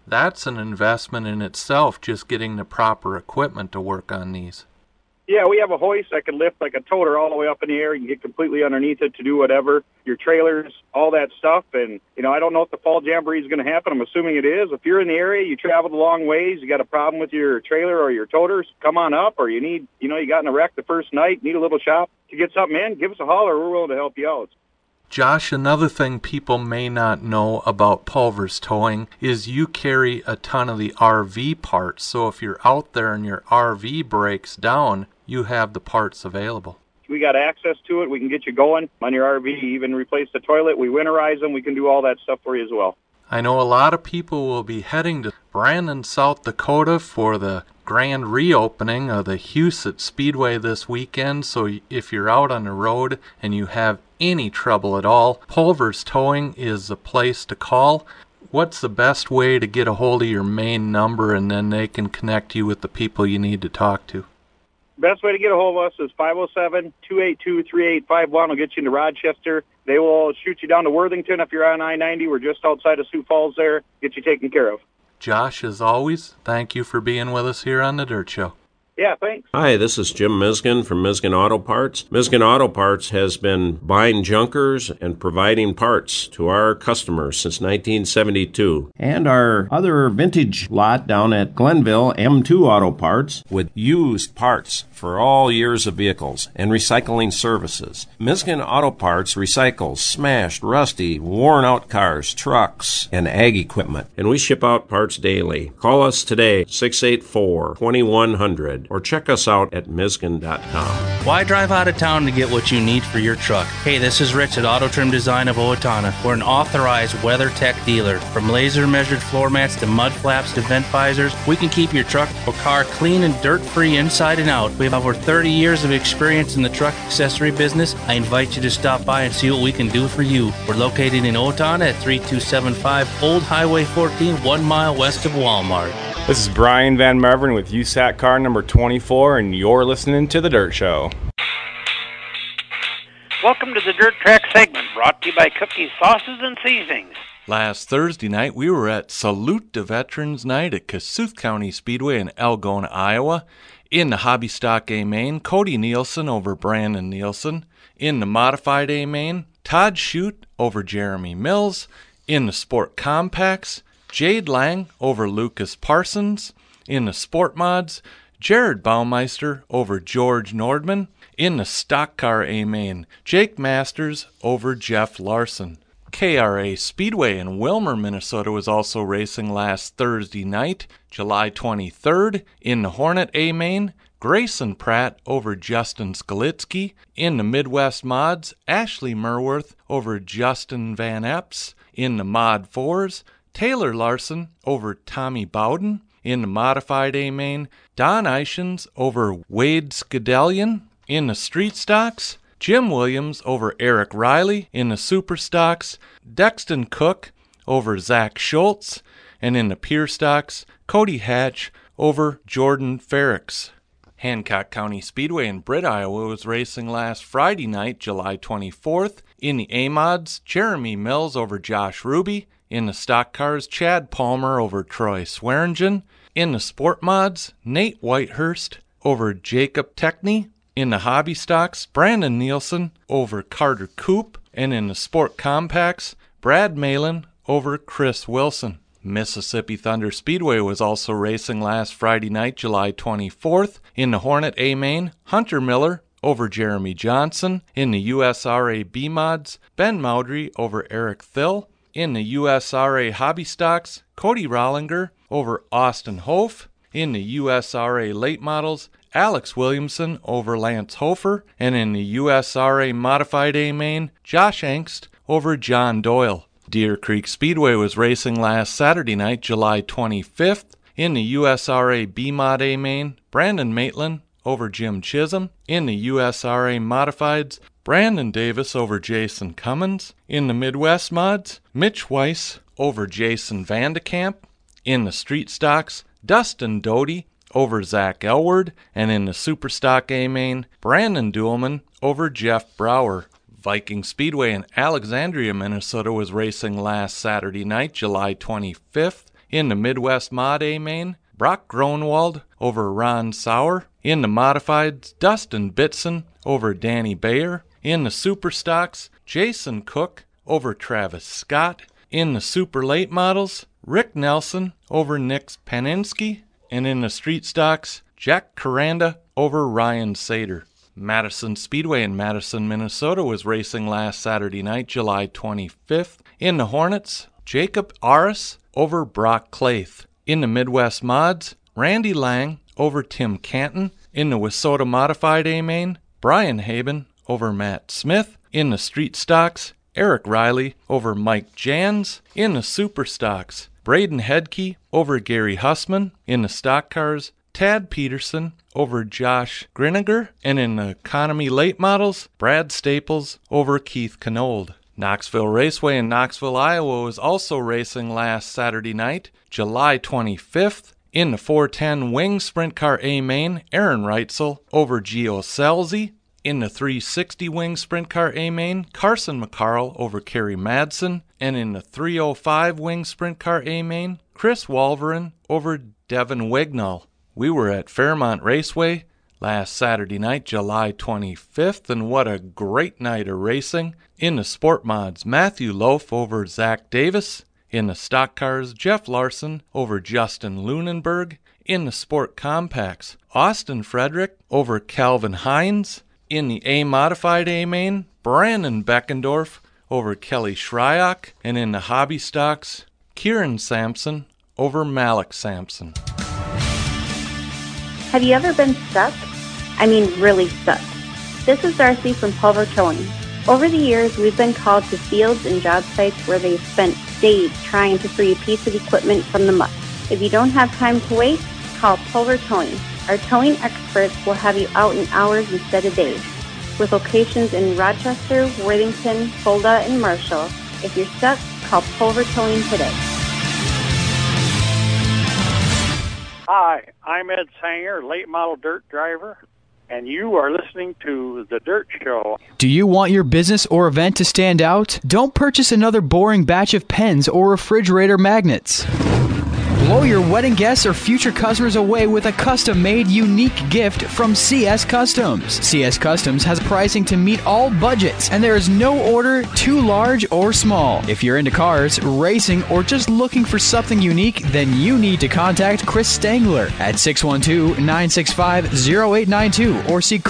That's an investment in itself, just getting the proper equipment to work on these. Yeah, we have a hoist that can lift like a toter all the way up in the air. You can get completely underneath it to do whatever, your trailers, all that stuff. And, I don't know if the fall jamboree is going to happen. I'm assuming it is. If you're in the area, you traveled a long ways, you got a problem with your trailer or your toters, come on up. Or you need, you got in a wreck the first night, need a little shop to get something in, give us a holler. We're willing to help you out. Josh, another thing people may not know about Pulver's Towing is you carry a ton of the RV parts. So if you're out there and your RV breaks down, you have the parts available. We got access to it. We can get you going on your RV, even replace the toilet. We winterize them. We can do all that stuff for you as well. I know a lot of people will be heading to Brandon, South Dakota for the grand reopening of the Huset Speedway this weekend. So if you're out on the road and you have any trouble at all, Pulver's Towing is the place to call. What's the best way to get a hold of your main number, and then they can connect you with the people you need to talk to? Best way to get a hold of us is 507-282-3851. We'll get you into Rochester. They will shoot you down to Worthington if you're on I-90. We're just outside of Sioux Falls there. Get you taken care of. Josh, as always, thank you for being with us here on The Dirt Show. Yeah, thanks. Hi, this is Jim Miskin from Miskin Auto Parts. Miskin Auto Parts has been buying junkers and providing parts to our customers since 1972. And our other vintage lot down at Glenville, M2 Auto Parts, with used parts for all years of vehicles and recycling services. Miskin Auto Parts recycles smashed, rusty, worn-out cars, trucks, and ag equipment. And we ship out parts daily. Call us today, 684-2100. or check us out at Miskin.com. Why drive out of town to get what you need for your truck? Hey, this is Rich at Auto Trim Design of Owatonna. We're an authorized WeatherTech dealer. From laser-measured floor mats to mud flaps to vent visors, we can keep your truck or car clean and dirt-free inside and out. We have over 30 years of experience in the truck accessory business. I invite you to stop by and see what we can do for you. We're located in Owatonna at 3275 Old Highway 14, 1 mile west of Walmart. This is Brian Van Marvin with USAC car number 24, and you're listening to The Dirt Show. Welcome to the Dirt Track segment, brought to you by Cookies, Sauces, and Seasonings. Last Thursday night, we were at Salute to Veterans Night at Kossuth County Speedway in Algona, Iowa. In the Hobby Stock A-Main, Cody Nielsen over Brandon Nielsen. In the Modified A-Main, Todd Shute over Jeremy Mills. In the Sport Compacts, Jade Lang over Lucas Parsons. In the Sport Mods, Jared Baumeister over George Nordman. In the Stock Car A-Main, Jake Masters over Jeff Larson. KRA Speedway in Wilmer, Minnesota was also racing last Thursday night, July 23rd. In the Hornet A-Main, Grayson Pratt over Justin Skalitsky. In the Midwest Mods, Ashley Merworth over Justin Van Epps. In the Mod 4s, Taylor Larson over Tommy Bowden. In the Modified A-Main, Don Eichens over Wade Skadelian. In the Street Stocks, Jim Williams over Eric Riley. In the Super Stocks, Dexton Cook over Zach Schultz. And in the Pure Stocks, Cody Hatch over Jordan Ferricks. Hancock County Speedway in Britt, Iowa was racing last Friday night, July 24th. In the A-Mods, Jeremy Mills over Josh Ruby. In the Stock Cars, Chad Palmer over Troy Swearingen. In the Sport Mods, Nate Whitehurst over Jacob Techney. In the Hobby Stocks, Brandon Nielsen over Carter Koop. And in the Sport Compacts, Brad Malin over Chris Wilson. Mississippi Thunder Speedway was also racing last Friday night, July 24th. In the Hornet A-Main, Hunter Miller over Jeremy Johnson. In the USRA B-Mods, Ben Maudry over Eric Thill. In the USRA Hobby Stocks, Cody Rollinger over Austin Hof. In the USRA Late Models, Alex Williamson over Lance Hofer. And in the USRA Modified A-Main, Josh Angst over John Doyle. Deer Creek Speedway was racing last Saturday night, July 25th. In the USRA B-Mod A-Main, Brandon Maitland over Jim Chisholm. In the USRA Modifieds, Brandon Davis over Jason Cummins. In the Midwest Mods, Mitch Weiss over Jason Vandekamp. In the Street Stocks, Dustin Doty over Zach Elward. And in the Super Stock A-Main, Brandon Duhlman over Jeff Brower. Viking Speedway in Alexandria, Minnesota was racing last Saturday night, July 25th. In the Midwest Mod A-Main, Brock Gronwald over Ron Sauer. In the Modifieds, Dustin Bitson over Danny Bayer. In the Super Stocks, Jason Cook over Travis Scott. In the Super Late Models, Rick Nelson over Nick Paninsky. And in the Street Stocks, Jack Caranda over Ryan Sater. Madison Speedway in Madison, Minnesota was racing last Saturday night, July 25th. In the Hornets, Jacob Aris over Brock Claith. In the Midwest Mods, Randy Lang over Tim Canton. In the Wissota Modified A-Main, Brian Haben over Matt Smith. In the Street Stocks, Eric Riley over Mike Jans. In the Super Stocks, Braden Hedke over Gary Hussman. In the Stock Cars, Tad Peterson over Josh Griniger. And in the Economy Late Models, Brad Staples over Keith Knold. Knoxville Raceway in Knoxville, Iowa was also racing last Saturday night, July 25th. In the 410 Wing Sprint Car A-Main, Aaron Reitzel over Gio Selzy. In the 360 Wing Sprint Car A-Main, Carson McCarl over Kerry Madsen. And in the 305 Wing Sprint Car A-Main, Chris Wolverin over Devin Wignall. We were at Fairmont Raceway last Saturday night, July 25th, and what a great night of racing. In the Sport Mods, Matthew Loaf over Zach Davis. In the Stock Cars, Jeff Larson over Justin Lunenberg. In the Sport Compacts, Austin Frederick over Calvin Hines. In the A-Modified A-Main, Brandon Beckendorf over Kelly Shryock. And in the Hobby Stocks, Kieran Sampson over Malik Sampson. Have you ever been stuck? I mean, really stuck. This is Darcy from Pulver Towing. Over the years, we've been called to fields and job sites where they've spent days trying to free a piece of equipment from the muck. If you don't have time to wait, call Pulver Towing. Our towing experts will have you out in hours instead of days. With locations in Rochester, Worthington, Fulda, and Marshall, if you're stuck, call Pulver Towing today. Hi, I'm Ed Sanger, late model dirt driver, and you are listening to The Dirt Show. Do you want your business or event to stand out? Don't purchase another boring batch of pens or refrigerator magnets. Blow your wedding guests or future customers away with a custom-made, unique gift from CS Customs. CS Customs has pricing to meet all budgets, and there is no order too large or small. If you're into cars, racing, or just looking for something unique, then you need to contact Chris Stangler at 612-965-0892 or see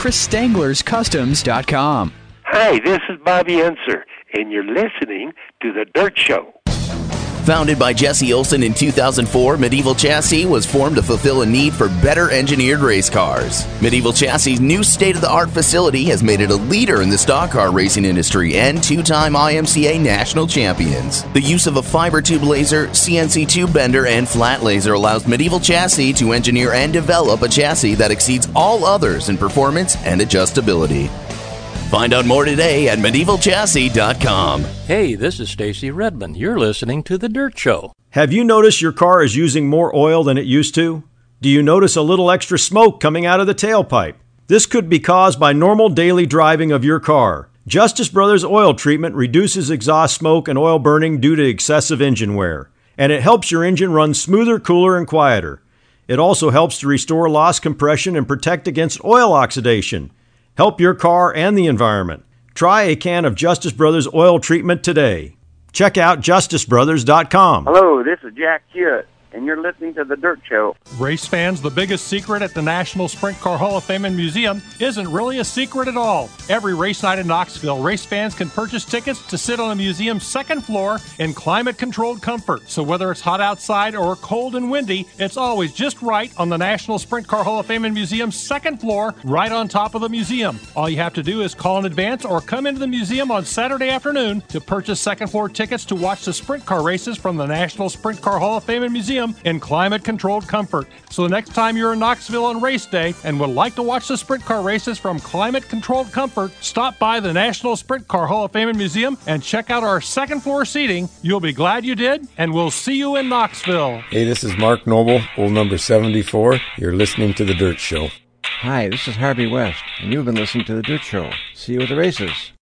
chrisstanglerscustoms.com. Hi, this is Bobby Unser, and you're listening to The Dirt Show. Founded by Jesse Olson in 2004, Medieval Chassis was formed to fulfill a need for better engineered race cars. Medieval Chassis' new state-of-the-art facility has made it a leader in the stock car racing industry and two-time IMCA national champions. The use of a fiber tube laser, CNC tube bender, and flat laser allows Medieval Chassis to engineer and develop a chassis that exceeds all others in performance and adjustability. Find out more today at MedievalChassis.com. Hey, this is Stacy Redmond. You're listening to The Dirt Show. Have you noticed your car is using more oil than it used to? Do you notice a little extra smoke coming out of the tailpipe? This could be caused by normal daily driving of your car. Justice Brothers Oil Treatment reduces exhaust smoke and oil burning due to excessive engine wear, and it helps your engine run smoother, cooler, and quieter. It also helps to restore lost compression and protect against oil oxidation. Help your car and the environment. Try a can of Justice Brothers Oil Treatment today. Check out justicebrothers.com. Hello, this is Jack Hewitt, and you're listening to The Dirt Show. Race fans, the biggest secret at the National Sprint Car Hall of Fame and Museum isn't really a secret at all. Every race night in Knoxville, race fans can purchase tickets to sit on the museum's second floor in climate-controlled comfort. So whether it's hot outside or cold and windy, it's always just right on the National Sprint Car Hall of Fame and Museum's second floor, right on top of the museum. All you have to do is call in advance or come into the museum on Saturday afternoon to purchase second floor tickets to watch the sprint car races from the National Sprint Car Hall of Fame and Museum in climate-controlled comfort. So the next time you're in Knoxville on race day and would like to watch the sprint car races from climate-controlled comfort, stop by the National Sprint Car Hall of Fame and Museum and check out our second floor seating. You'll be glad you did, and we'll see you in Knoxville. Hey, this is Mark Noble, poll number 74. You're listening to The Dirt Show. Hi, this is Harvey West, and you've been listening to The Dirt Show. See you at the races.